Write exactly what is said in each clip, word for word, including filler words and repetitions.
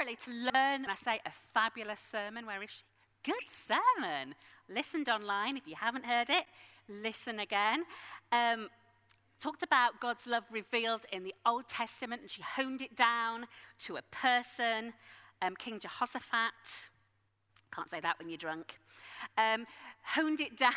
primarily to learn, and I say a fabulous sermon. Where is she? Good sermon. Listened online. If you haven't heard it, listen again. Um, talked about God's love revealed in the Old Testament, and she honed it down to a person, um, King Jehoshaphat. Can't say that when you're drunk. Um, honed it down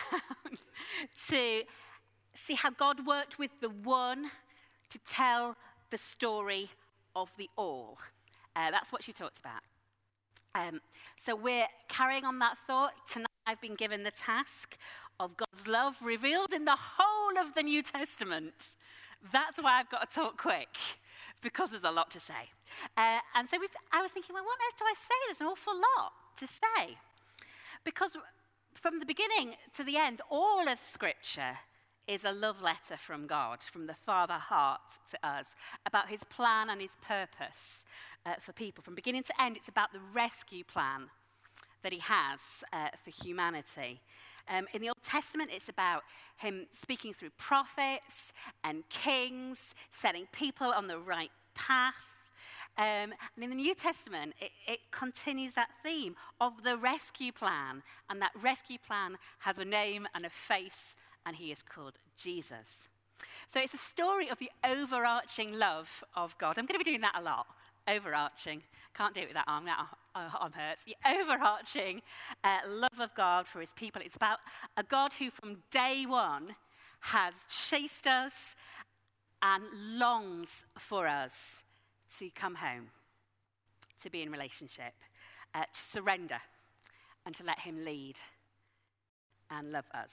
to see how God worked with the one to tell the story of the all. Uh, that's what she talked about. Um, so we're carrying on that thought. Tonight I've been given the task of God's love revealed in the whole of the New Testament. That's why I've got to talk quick, because there's a lot to say. Uh, and so we've, I was thinking, well, what else do I say? There's an awful lot to say. Because from the beginning to the end, all of Scripture is a love letter from God, from the Father heart to us, about his plan and his purpose uh, for people. From beginning to end, it's about the rescue plan that he has uh, for humanity. Um, in the Old Testament, it's about him speaking through prophets and kings, setting people on the right path. Um, and in the New Testament, it, it continues that theme of the rescue plan. And that rescue plan has a name and a face, and he is called Jesus. So it's a story of the overarching love of God. I'm going to be doing that a lot. Overarching. Can't do it with that arm. That arm hurts. The overarching uh, love of God for his people. It's about a God who from day one has chased us and longs for us to come home, to be in relationship, uh, to surrender, and to let him lead and love us.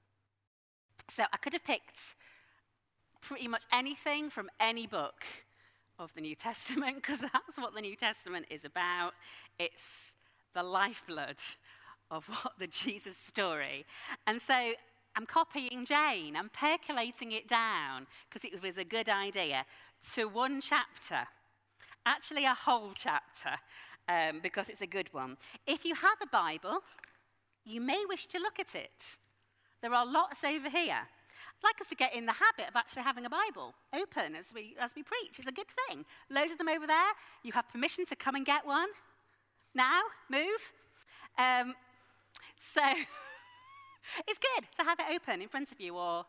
So I could have picked pretty much anything from any book of the New Testament, because that's what the New Testament is about. It's the lifeblood of what the Jesus story. And so I'm copying Jane. I'm percolating it down, because it was a good idea, to one chapter. Actually, a whole chapter, um, because it's a good one. If you have a Bible, you may wish to look at it. There are lots over here. I'd like us to get in the habit of actually having a Bible open as we as we preach. It's a good thing. Loads of them over there. You have permission to come and get one. Now, move. Um, so it's good to have it open in front of you, or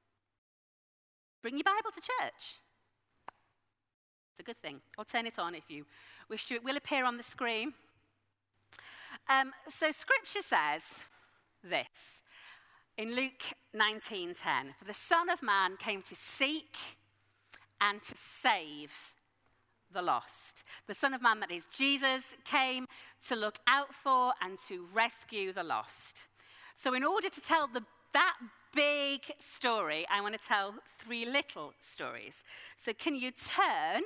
bring your Bible to church. It's a good thing. Or turn it on if you wish to. It will appear on the screen. Um, so Scripture says this in Luke nineteen ten. For the Son of Man came to seek and to save the lost. The Son of Man, that is Jesus, came to look out for and to rescue the lost. So in order to tell the, that big story, I want to tell three little stories. So can you turn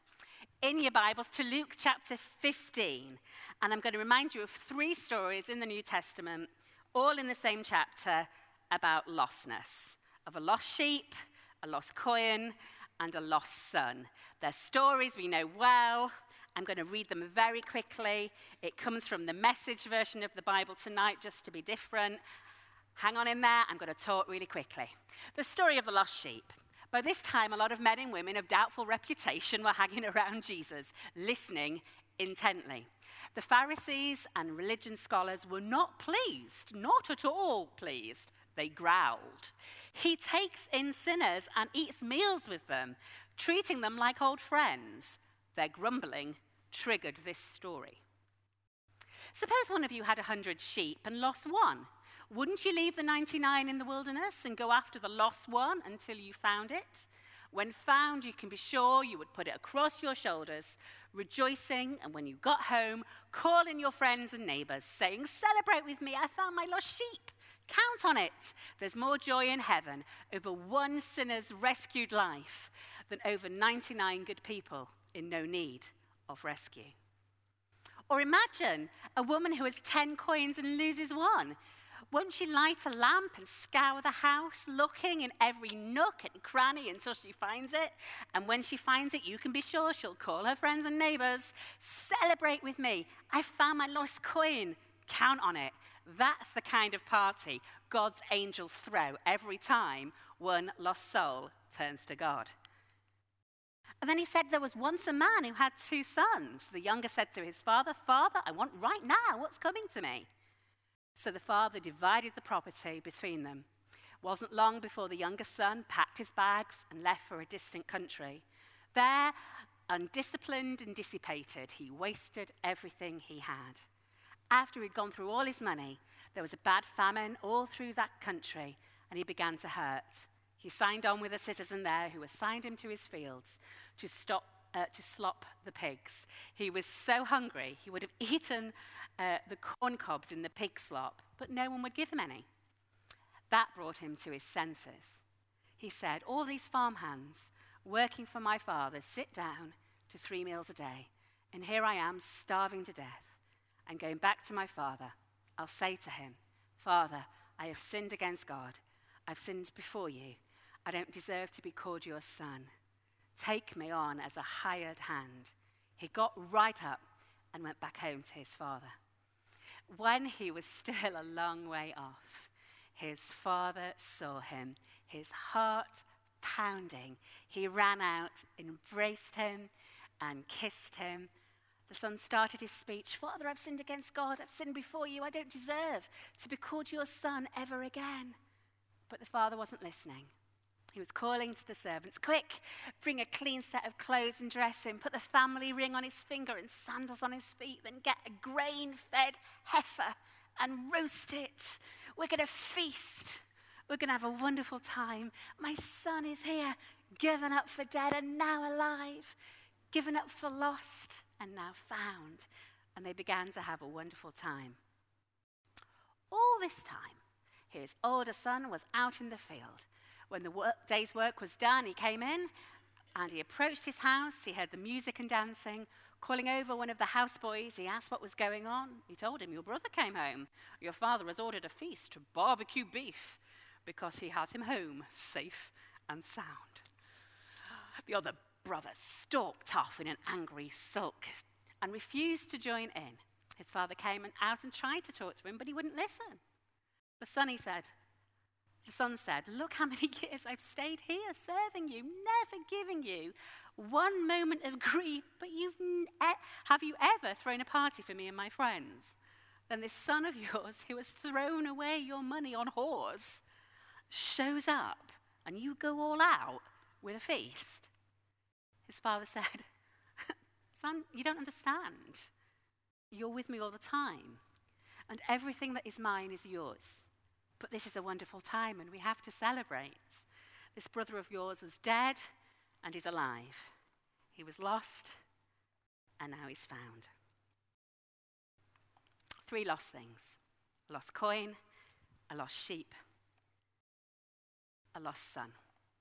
in your Bibles to Luke chapter fifteen. And I'm going to remind you of three stories in the New Testament, all in the same chapter, about lostness. Of a lost sheep, a lost coin, and a lost son. They're stories we know well. I'm going to read them very quickly. It comes from the Message version of the Bible tonight, just to be different. Hang on in there. I'm going to talk really quickly. The story of the lost sheep. By this time, a lot of men and women of doubtful reputation were hanging around Jesus, listening intently. The Pharisees and religion scholars were not pleased, not at all pleased. They growled. He takes in sinners and eats meals with them, treating them like old friends. Their grumbling triggered this story. Suppose one of you had a hundred sheep and lost one. Wouldn't you leave the ninety-nine in the wilderness and go after the lost one until you found it? When found, you can be sure you would put it across your shoulders, rejoicing, and when you got home, call in your friends and neighbors, saying, "Celebrate with me, I found my lost sheep." Count on it. There's more joy in heaven over one sinner's rescued life than over ninety-nine good people in no need of rescue. Or imagine a woman who has ten coins and loses one. Won't she light a lamp and scour the house, looking in every nook and cranny until she finds it? And when she finds it, you can be sure she'll call her friends and neighbors. "Celebrate with me. I found my lost coin." Count on it. That's the kind of party God's angels throw every time one lost soul turns to God. And then he said there was once a man who had two sons. The younger said to his father, "Father, I want right now what's coming to me." So the father divided the property between them. It wasn't long before the younger son packed his bags and left for a distant country. There, undisciplined and dissipated, he wasted everything he had. After he'd gone through all his money, there was a bad famine all through that country, and he began to hurt. He signed on with a citizen there who assigned him to his fields to, stop, uh, to slop the pigs. He was so hungry, he would have eaten uh, the corn cobs in the pig slop, but no one would give him any. That brought him to his senses. He said, "All these farmhands working for my father sit down to three meals a day, and here I am starving to death. I'm going back to my father. I'll say to him, 'Father, I have sinned against God. I've sinned before you. I don't deserve to be called your son. Take me on as a hired hand.'" He got right up and went back home to his father. When he was still a long way off, his father saw him, his heart pounding. He ran out, embraced him, and kissed him. The son started his speech. "Father, I've sinned against God. I've sinned before you. I don't deserve to be called your son ever again." But the father wasn't listening. He was calling to the servants, "Quick, bring a clean set of clothes and dress him. Put the family ring on his finger and sandals on his feet. Then get a grain-fed heifer and roast it. We're going to feast. We're going to have a wonderful time. My son is here, given up for dead and now alive, given up for lost and now found." And they began to have a wonderful time. All this time, his older son was out in the field. When the work, day's work was done, he came in and he approached his house. He heard the music and dancing. Calling over one of the houseboys, he asked what was going on. He told him, "Your brother came home. Your father has ordered a feast to barbecue beef because he had him home safe and sound." The other brother stalked off in an angry sulk and refused to join in. His father came and out and tried to talk to him, but he wouldn't listen. The son, he said, the son said, "Look how many years I've stayed here serving you, never giving you one moment of grief, but you've n- e- have you ever thrown a party for me and my friends? Then this son of yours who has thrown away your money on whores shows up and you go all out with a feast." His father said, "Son, you don't understand. You're with me all the time, and everything that is mine is yours. But this is a wonderful time, and we have to celebrate. This brother of yours was dead, and he's alive. He was lost, and now he's found." Three lost things: a lost coin, a lost sheep, a lost son.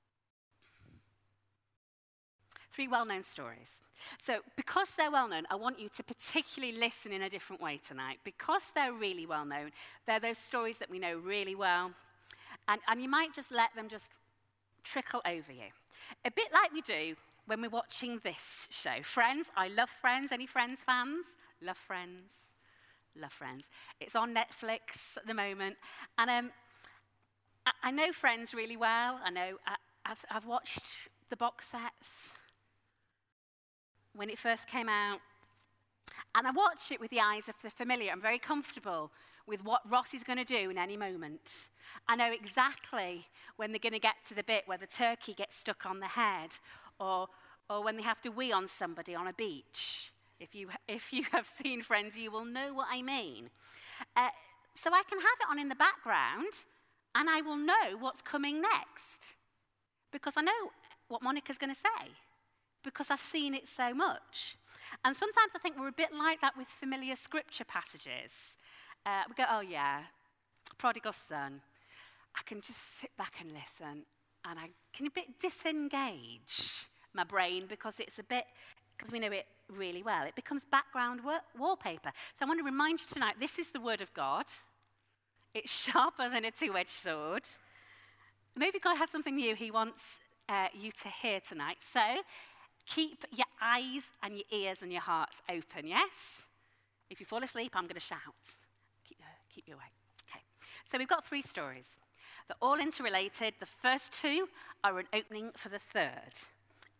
Three well-known stories. So because they're well-known, I want you to particularly listen in a different way tonight. Because they're really well-known, they're those stories that we know really well. And, and you might just let them just trickle over you. A bit like we do when we're watching this show. Friends, I love Friends. Any Friends fans? Love Friends. Love Friends. It's on Netflix at the moment. And um, I, I know Friends really well. I know I, I've, I've watched the box sets when it first came out. And I watch it with the eyes of the familiar. I'm very comfortable with what Ross is going to do in any moment. I know exactly when they're going to get to the bit where the turkey gets stuck on the head, or or when they have to wee on somebody on a beach. If you if you have seen Friends, you will know what I mean. Uh, so I can have it on in the background, and I will know what's coming next. Because I know what Monica's going to say. Because I've seen it so much. And sometimes I think we're a bit like that with familiar scripture passages. Uh, we go, oh yeah, prodigal son. I can just sit back and listen, and I can a bit disengage my brain because it's a bit, because we know it really well. It becomes background wa- wallpaper. So I want to remind you tonight, this is the word of God. It's sharper than a two-edged sword. Maybe God has something new he wants uh, you to hear tonight. So keep your eyes and your ears and your hearts open, yes? If you fall asleep, I'm going to shout. Keep, uh, keep you awake. Okay. So we've got three stories. They're all interrelated. The first two are an opening for the third.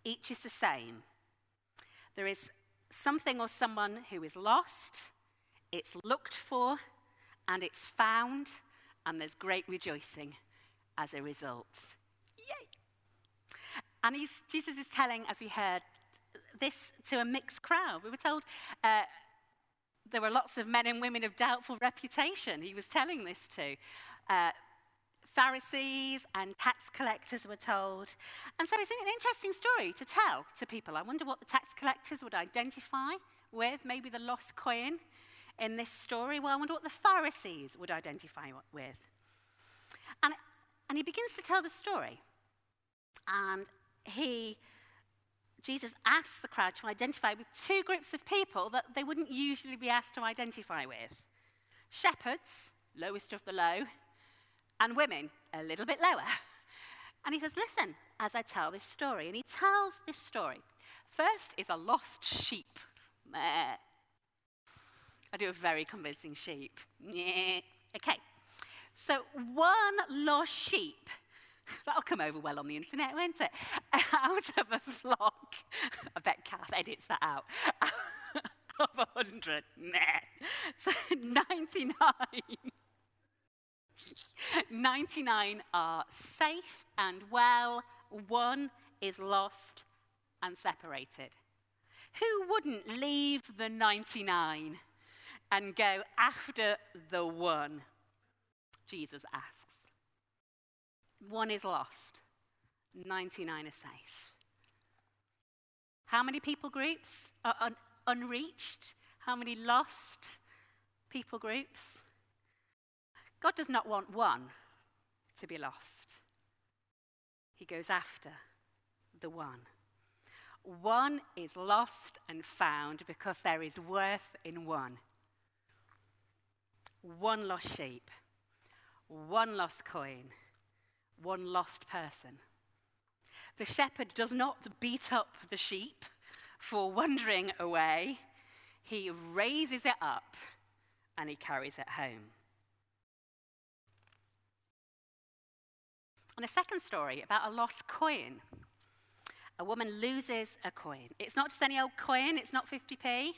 each is the same. There is something or someone who is lost, it's looked for, and it's found, and there's great rejoicing as a result. Yay! And he's, Jesus is telling, as we heard, this to a mixed crowd. We were told uh, there were lots of men and women of doubtful reputation he was telling this to. Uh, Pharisees and tax collectors were told. And so it's an interesting story to tell to people. I wonder what the tax collectors would identify with, maybe the lost coin in this story. Well, I wonder what the Pharisees would identify with. And, and he begins to tell the story. And he, Jesus asks the crowd to identify with two groups of people that they wouldn't usually be asked to identify with. Shepherds, lowest of the low, and women, a little bit lower. And he says, listen, as I tell this story. And he tells this story. First is a lost sheep. Meh. I do a very convincing sheep. Yeah. Okay. So one lost sheep, that'll come over well on the internet, won't it? Out of a flock. I bet Kath edits that out. Of a hundred. Nah. So ninety-nine. ninety-nine are safe and well. One is lost and separated. Who wouldn't leave the ninety-nine and go after the one? Jesus asks. One is lost. ninety-nine are safe. How many people groups are un- unreached? How many lost people groups? God does not want one to be lost. He goes after the one. One is lost and found because there is worth in one. One lost sheep, one lost coin, one lost person. The shepherd does not beat up the sheep for wandering away. He raises it up and he carries it home. And a second story about a lost coin. A woman loses a coin. It's not just any old coin, it's not fifty p.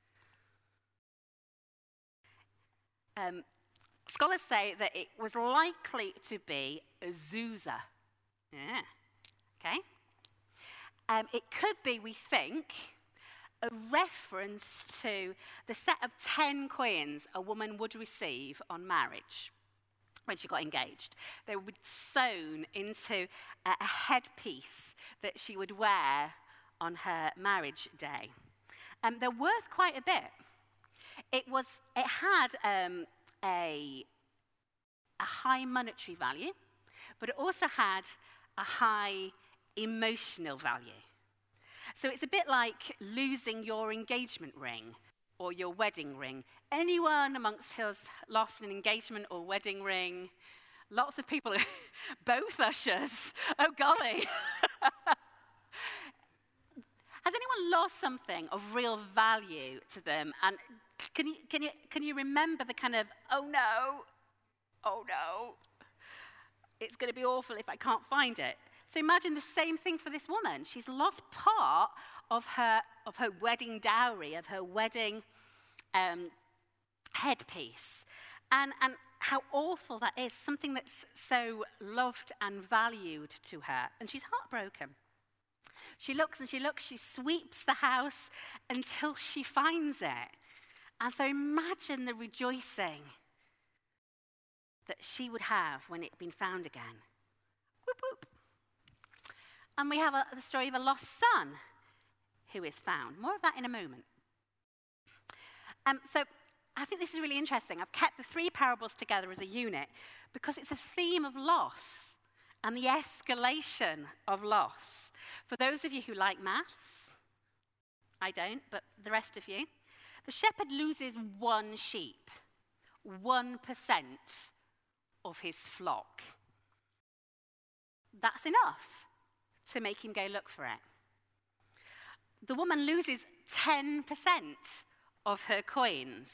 Um, scholars say that it was likely to be a zuzah. Yeah, okay. Um, it could be, we think, a reference to the set of ten coins a woman would receive on marriage. When she got engaged, they would be sewn into a, a headpiece that she would wear on her marriage day. Um, they're worth quite a bit. It was. It had um, a, a high monetary value, but it also had a high emotional value. So it's a bit like losing your engagement ring or your wedding ring. Anyone amongst us lost an engagement or wedding ring? Lots of people, both ushers. Oh, golly. Has anyone lost something of real value to them? And can you, can you, can you remember the kind of, oh no, oh no, it's going to be awful if I can't find it? So imagine the same thing for this woman. She's lost part of her, of her wedding dowry, of her wedding um, headpiece. And, and how awful that is, something that's so loved and valued to her. And she's heartbroken. She looks and she looks, she sweeps the house until she finds it. And so imagine the rejoicing that she would have when it had been found again. Whoop, whoop. And we have a, the story of a lost son who is found. More of that in a moment. Um, so I think this is really interesting. I've kept the three parables together as a unit because it's a theme of loss and the escalation of loss. For those of you who like maths, I don't, but the rest of you, the shepherd loses one sheep, one percent of his flock. That's enough to make him go look for it. The woman loses ten percent of her coins.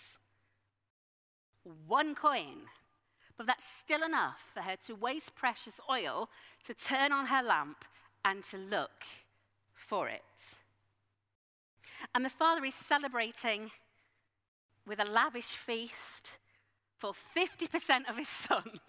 One coin. But that's still enough for her to waste precious oil, to turn on her lamp, and to look for it. And the father is celebrating with a lavish feast for fifty percent of his sons.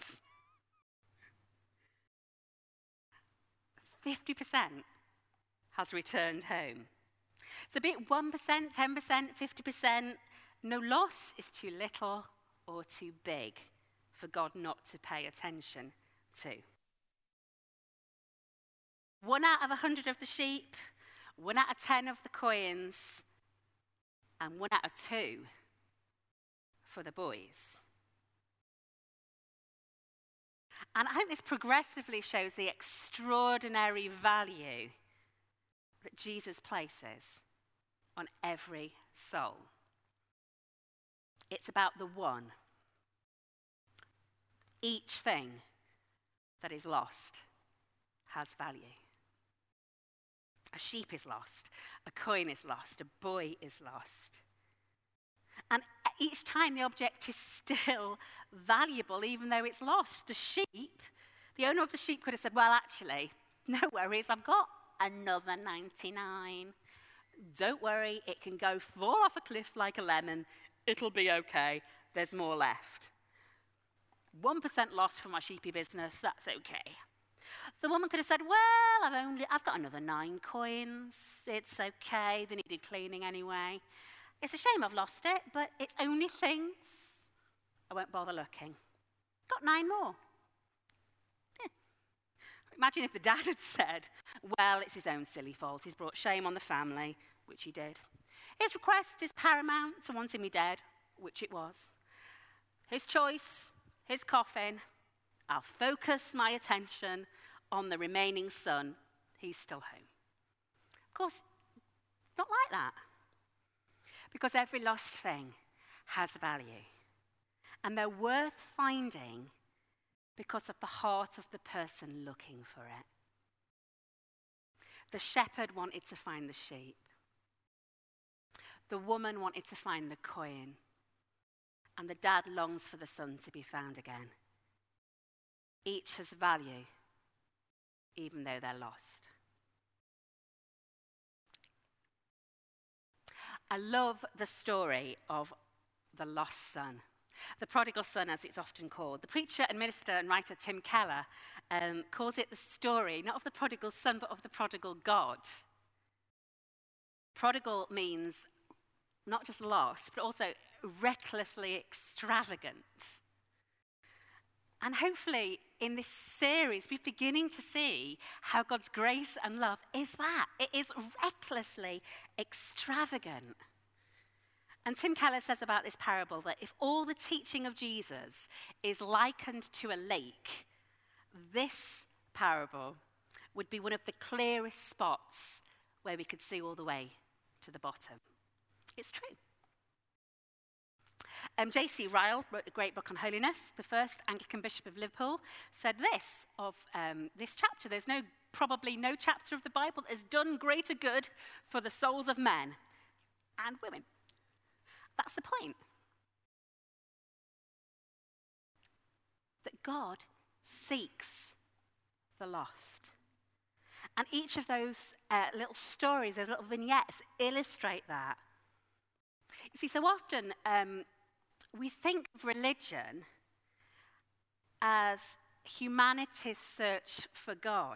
fifty percent has returned home. It's a bit one percent, ten percent, fifty percent. No loss is too little or too big for God not to pay attention to. One out of a hundred of the sheep, one out of ten of the coins, and one out of two for the boys. And I think this progressively shows the extraordinary value that Jesus places on every soul. It's about the one. Each thing that is lost has value. A sheep is lost, a coin is lost, a boy is lost. And each time the object is still valuable, even though it's lost. The sheep, the owner of the sheep could have said, well, actually, no worries, I've got another ninety-nine. Don't worry, it can go fall off a cliff like a lemon. It'll be okay. There's more left. one percent loss for my sheepy business, that's okay. The woman could have said, well, I've only, I've got another nine coins. It's okay. They needed cleaning anyway. It's a shame I've lost it, but it's only things. I won't bother looking. Got nine more. Yeah. Imagine if the dad had said, well, it's his own silly fault. He's brought shame on the family, which he did. His request is paramount to wanting me dead, which it was. His choice, his coffin. I'll focus my attention on the remaining son. He's still home. Of course, not like that. Because every lost thing has value. And they're worth finding because of the heart of the person looking for it. The shepherd wanted to find the sheep. The woman wanted to find the coin. And the dad longs for the son to be found again. Each has value, even though they're lost. I love the story of the lost son, the prodigal son, as it's often called. The preacher and minister and writer Tim Keller um, calls it the story, not of the prodigal son, but of the prodigal God. Prodigal means not just lost, but also recklessly extravagant. And hopefully, in this series, we're beginning to see how God's grace and love is that. It is recklessly extravagant. And Tim Keller says about this parable that if all the teaching of Jesus is likened to a lake, this parable would be one of the clearest spots where we could see all the way to the bottom. It's true. Um, J C Ryle wrote a great book on holiness. The first Anglican bishop of Liverpool said this of um, this chapter. There's no, probably no chapter of the Bible that has done greater good for the souls of men and women. That's the point. That God seeks the lost. And each of those uh, little stories, those little vignettes, illustrate that. You see, so often um, we think of religion as humanity's search for God.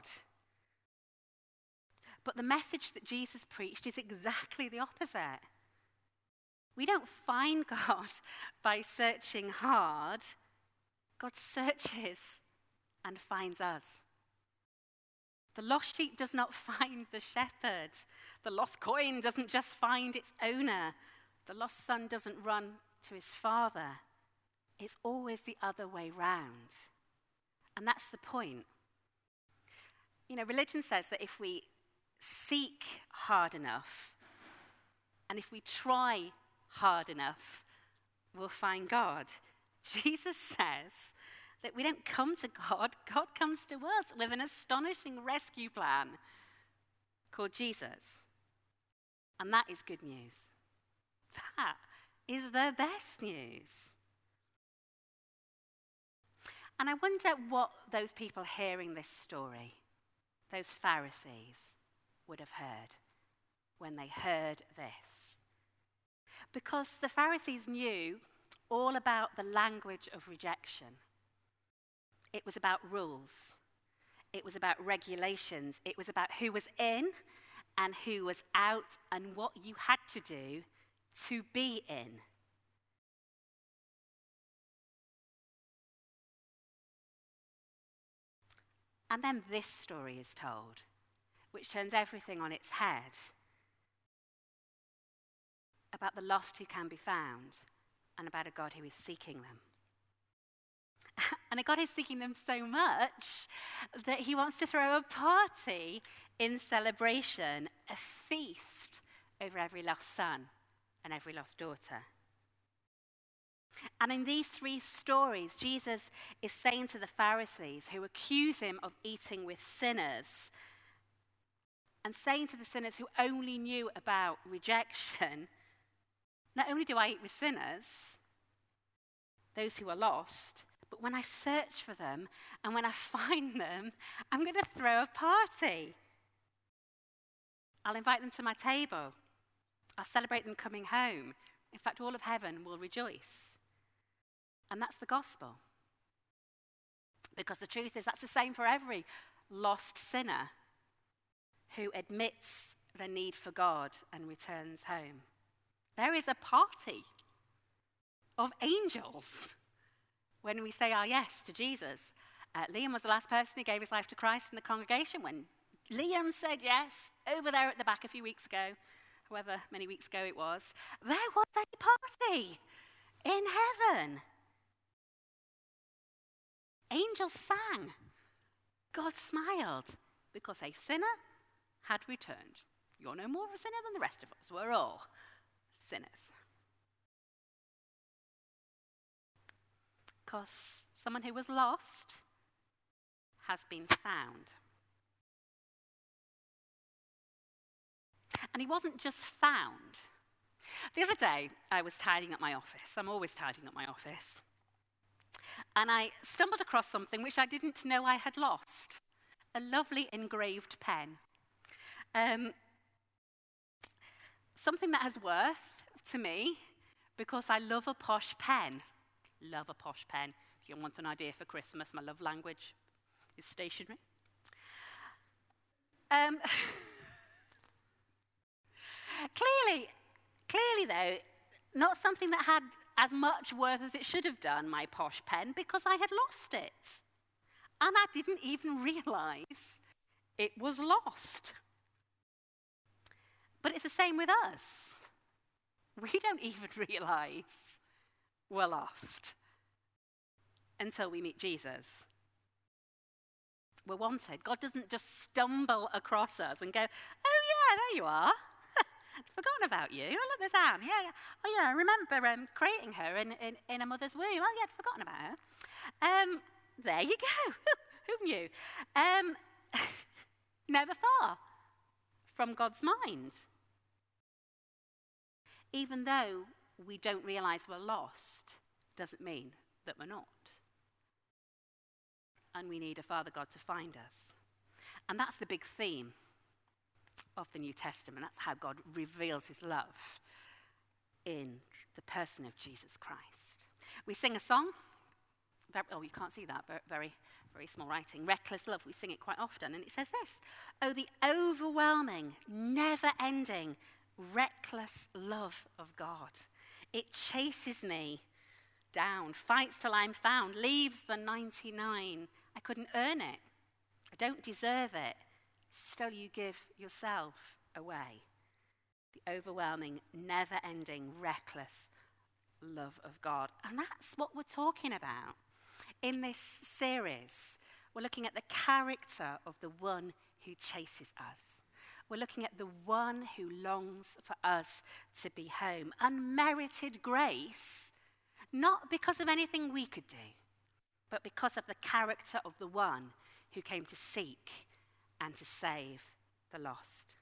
But the message that Jesus preached is exactly the opposite. We don't find God by searching hard. God searches and finds us. The lost sheep does not find the shepherd. The lost coin doesn't just find its owner. The lost son doesn't run to his father. It's always the other way round. And that's the point. You know, religion says that if we seek hard enough, and if we try hard enough, we'll find God. Jesus says that we don't come to God, God comes to us with an astonishing rescue plan called Jesus. And that is good news. That is the best news. And I wonder what those people hearing this story, those Pharisees, would have heard when they heard this. Because the Pharisees knew all about the language of rejection. It was about rules. It was about regulations. It was about who was in and who was out and what you had to do to be in. And then this story is told, which turns everything on its head, about the lost who can be found and about a God who is seeking them. And a God is seeking them so much that he wants to throw a party in celebration, a feast over every lost son and every lost daughter. And in these three stories, Jesus is saying to the Pharisees who accuse him of eating with sinners, and saying to the sinners who only knew about rejection, not only do I eat with sinners, those who are lost, but when I search for them and when I find them, I'm going to throw a party. I'll invite them to my table. I'll celebrate them coming home. In fact, all of heaven will rejoice. And that's the gospel. Because the truth is, that's the same for every lost sinner who admits the need for God and returns home. There is a party of angels when we say our yes to Jesus. Uh, Liam was the last person who gave his life to Christ in the congregation. When Liam said yes, over there at the back a few weeks ago, however many weeks ago it was, there was a party in heaven. Angels sang. God smiled because a sinner had returned. You're no more of a sinner than the rest of us. We're all sinners. Because someone who was lost has been found. And he wasn't just found. The other day, I was tidying up my office. I'm always tidying up my office. And I stumbled across something which I didn't know I had lost. A lovely engraved pen. Um, something that has worth to me because I love a posh pen. Love a posh pen. If you want an idea for Christmas, my love language is stationery. Um, clearly, clearly though, not something that had as much worth as it should have done, my posh pen, because I had lost it. And I didn't even realize it was lost. But it's the same with us. We don't even realize we're lost until we meet Jesus. We're wanted. God doesn't just stumble across us and go, oh yeah, there you are. I'd forgotten about you. Oh, look, there's Anne. Yeah, yeah. Oh, yeah, I remember um, creating her in, in, in a mother's womb. Oh, yeah, I'd forgotten about her. Um, there you go. Who knew? Um, never far from God's mind. Even though we don't realize we're lost, doesn't mean that we're not. And we need a Father God to find us. And that's the big theme of the New Testament. That's how God reveals his love in the person of Jesus Christ. We sing a song. Oh, you can't see that, but very, very small writing. Reckless love. We sing it quite often. And it says this: oh, the overwhelming, never-ending, reckless love of God. It chases me down, fights till I'm found, leaves the ninety-nine. I couldn't earn it. I don't deserve it. Still you give yourself away. The overwhelming, never-ending, reckless love of God. And that's what we're talking about in this series. We're looking at the character of the one who chases us. We're looking at the one who longs for us to be home. Unmerited grace, not because of anything we could do, but because of the character of the one who came to seek and to save the lost.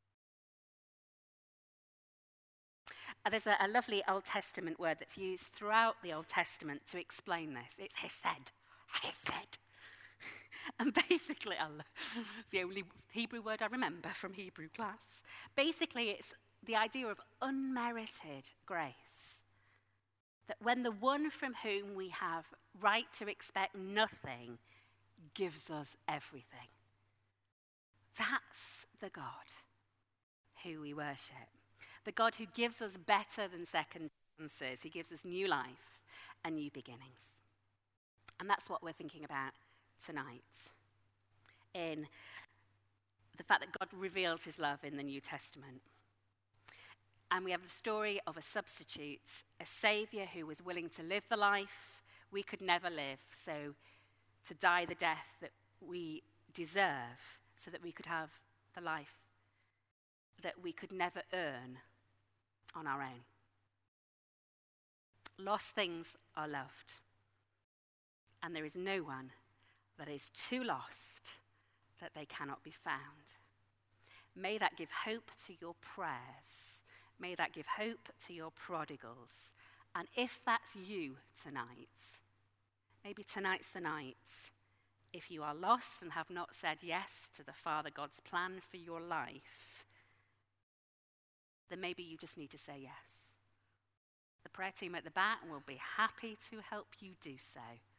Uh, there's a, a lovely Old Testament word that's used throughout the Old Testament to explain this. It's hesed. Hesed. And basically, I love, it's the only Hebrew word I remember from Hebrew class. Basically, it's the idea of unmerited grace. That when the one from whom we have right to expect nothing gives us everything. That's the God who we worship. The God who gives us better than second chances. He gives us new life and new beginnings. And that's what we're thinking about tonight, in the fact that God reveals his love in the New Testament. And we have the story of a substitute, a saviour who was willing to live the life we could never live, so to die the death that we deserve, so that we could have the life that we could never earn on our own. Lost things are loved, and there is no one that is too lost that they cannot be found. May that give hope to your prayers. May that give hope to your prodigals. And if that's you tonight, maybe tonight's the night, if you are lost and have not said yes to the Father God's plan for your life, then maybe you just need to say yes. The prayer team at the back will be happy to help you do so.